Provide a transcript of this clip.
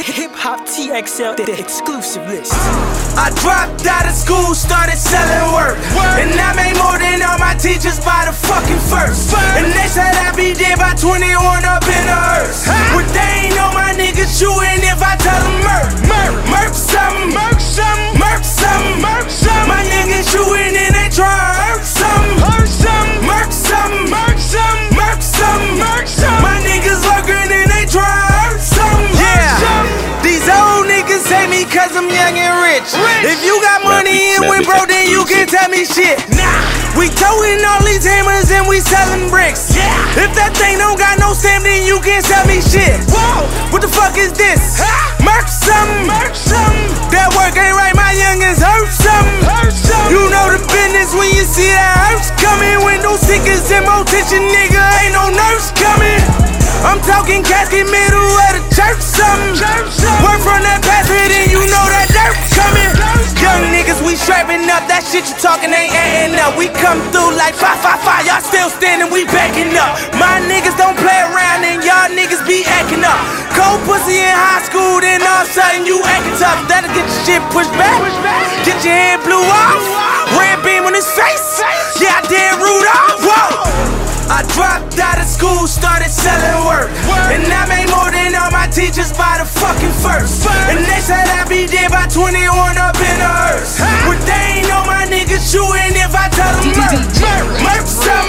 Hip Hop TXL, the exclusive list. I dropped out of school, started selling work. And I made more than all my teachers by the fucking first. And they said I'd be dead by 21 up in the hearse. But they ain't know my niggas shooting if I tell them murk. Murk something, murk something, murk something, murk something. My niggas shooting and they try to hurt something. Murk something, murk something, murk something, murk something. My niggas lurking and they try to hurt something. Yeah, these old niggas hate me cause I'm young and rich. If you got money and went broke, then you can tell me shit. We toting all these hammers and we selling bricks. If that thing don't got no stamp, then you can't sell me shit. What the fuck is this? Murk something, murk something. That work ain't right, my youngins hurt something. You know the business when you see that hearse coming. With no stickers and motion, nigga, ain't no nurse coming. I'm talking casket middle of the church something. Work from that pastor, then you know that dirt coming. Young niggas, we strapping up. That shit you talking ain't adding up. We come through like 555. Y'all still standing, we backing up. My niggas don't play around and y'all niggas be acting up. Cold pussy in high school, then all of a sudden you acting tough. That'll get your shit pushed back. Get your head blew off. Red beam on his face. Yeah, I did Rudolph. Whoa. I dropped out of school, started selling work. And I made more than all my teachers by the fucking first. And they said I'd be dead by 21 up in the hearse. But they ain't know my niggas shooting if I tell them murk. Murk something.